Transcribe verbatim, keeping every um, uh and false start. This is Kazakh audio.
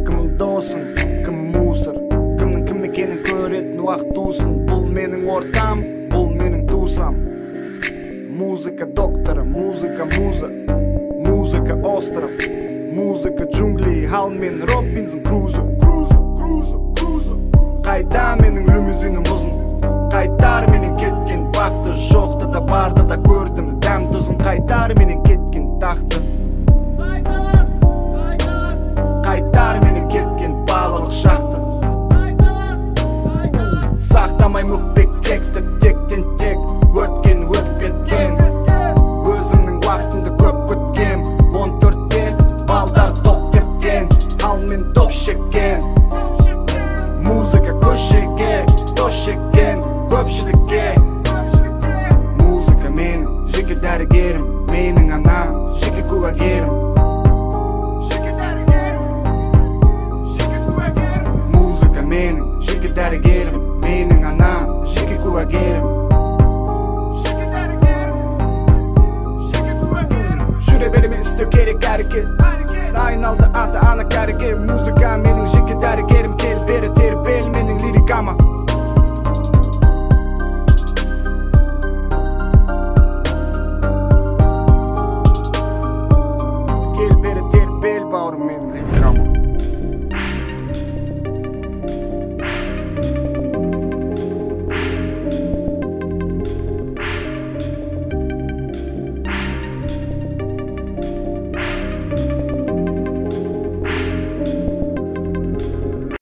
Kım dosun, kım musor, kımның kім екенін көретін уақыт тусын. Бұл менің ортам, бұл менің тусам. Музыка доктора, музыка муза, музыка остров, музыка джунгли, хал мен Робинзон Крузо. Крузо, Крузо, Крузо. Қайда менің лимузинім ұзын, қайтар менің кеткен бақты, жоқты да барды да көрдім дәм тұзын. Қайтар менің кеткен тақты, қайтар менің кеткен балалық шақты. Сақтамай мүкпек кекті, тектен тек өткен өтіп кеткен. Өзімнің уақытымды көп күткен, он төртте балдар топ тепкен, ал мен топ шеккен. Музыка көшеге дос шеккен көпшілікке. Музыка менің жеке дәрігерім, менің анам жеке куәгерім. Музыка менің жеке дәрігерім, менің анам жеке куәгерім. Жүре береме істеу керек әрекет, айналды ата ана кәріге.